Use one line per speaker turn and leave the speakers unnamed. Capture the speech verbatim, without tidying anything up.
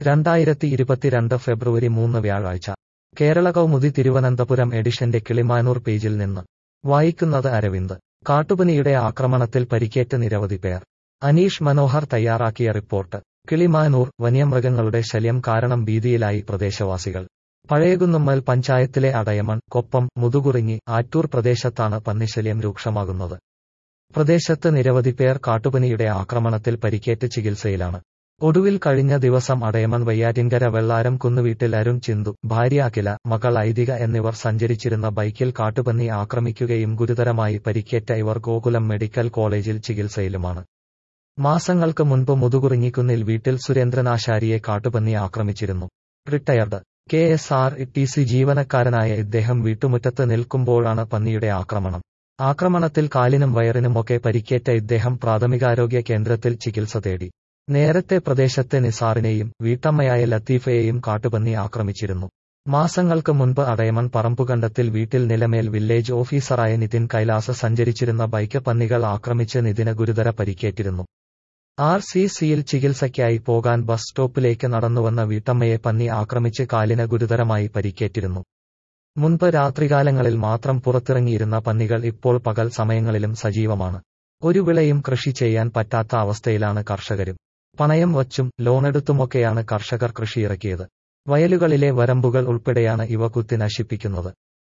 രണ്ടായിരത്തി ഇരുപത്തിരണ്ട് ഫെബ്രുവരി മൂന്ന് വ്യാഴാഴ്ച കേരള കൗമുദി തിരുവനന്തപുരം എഡിഷന്റെ കിളിമാനൂർ പേജിൽ നിന്ന് വായിക്കുന്നത് അരവിന്ദ്. കാട്ടുപന്നിയുടെ ആക്രമണത്തിൽ പരിക്കേറ്റ് നിരവധി പേർ. അനീഷ് മനോഹർ തയ്യാറാക്കിയ റിപ്പോർട്ട്. കിളിമാനൂർ. വന്യമൃഗങ്ങളുടെ ശല്യം കാരണം ഭീതിയിലായി പ്രദേശവാസികൾ. പഴയകുന്നുമ്മൽ പഞ്ചായത്തിലെ അടയമൺ, കൊപ്പം, മുതുകുറിഞ്ഞി, ആറ്റൂർ പ്രദേശത്താണ് പന്നിശല്യം രൂക്ഷമാകുന്നത്. പ്രദേശത്ത് നിരവധി പേർ കാട്ടുപന്നിയുടെ ആക്രമണത്തിൽ പരിക്കേറ്റ് ചികിത്സയിലാണ്. ഒടുവിൽ കഴിഞ്ഞ ദിവസം അടയമൺ വയ്യാറ്റിൻകര വെള്ളാരം കുന്നുവീട്ടിൽ അരുൺ ചിന്തു, ഭാര്യ അഖില, മകൾ ഐതിക എന്നിവർ സഞ്ചരിച്ചിരുന്ന ബൈക്കിൽ കാട്ടുപന്നി ആക്രമിക്കുകയും ഗുരുതരമായി പരിക്കേറ്റ ഇവർ ഗോകുലം മെഡിക്കൽ കോളേജിൽ ചികിത്സയിലുമാണ്. മാസങ്ങൾക്ക് മുൻപ് മുതുകുറിഞ്ഞിക്കുന്നിൽ വീട്ടിൽ സുരേന്ദ്രനാശാരിയെ കാട്ടുപന്നി ആക്രമിച്ചിരുന്നു. Retired K S R T C ജീവനക്കാരനായ ഇദ്ദേഹം വീട്ടുമുറ്റത്ത് നിൽക്കുമ്പോഴാണ് പന്നിയുടെ ആക്രമണം. ആക്രമണത്തിൽ കാലിനും വയറിനുമൊക്കെ പരിക്കേറ്റ ഇദ്ദേഹം പ്രാഥമികാരോഗ്യ കേന്ദ്രത്തിൽ ചികിത്സ തേടി. നേരത്തെ പ്രദേശത്തെ നിസാറിനെയും വീട്ടമ്മയായ ലത്തീഫയെയും കാട്ടുപന്നി ആക്രമിച്ചിരുന്നു. മാസങ്ങൾക്ക് മുൻപ് അടയമൺ പറമ്പുകണ്ടത്തിൽ വീട്ടിൽ നിലമേൽ വില്ലേജ് ഓഫീസറായ നിതിൻ കൈലാസ് സഞ്ചരിച്ചിരുന്ന ബൈക്ക് പന്നികൾ ആക്രമിച്ച് നിതിന് ഗുരുതര പരിക്കേറ്റിരുന്നു. ആർ സി സിയിൽ ചികിത്സയ്ക്കായി പോകാൻ ബസ് സ്റ്റോപ്പിലേക്ക് നടന്നുവന്ന വീട്ടമ്മയെ പന്നി ആക്രമിച്ച് കാലിന് ഗുരുതരമായി പരിക്കേറ്റിരുന്നു. മുൻപ് രാത്രികാലങ്ങളിൽ മാത്രം പുറത്തിറങ്ങിയിരുന്ന പന്നികൾ ഇപ്പോൾ പകൽ സമയങ്ങളിലും സജീവമാണ്. ഒരു വിളയും കൃഷി ചെയ്യാൻ പറ്റാത്ത അവസ്ഥയിലാണ് കർഷകരും. പണയം വച്ചും ലോണെടുത്തുമൊക്കെയാണ് കർഷകർ കൃഷിയിറക്കിയത്. വയലുകളിലെ വരമ്പുകൾ ഉൾപ്പെടെയാണ് ഇവ കുത്തി നശിപ്പിക്കുന്നത്.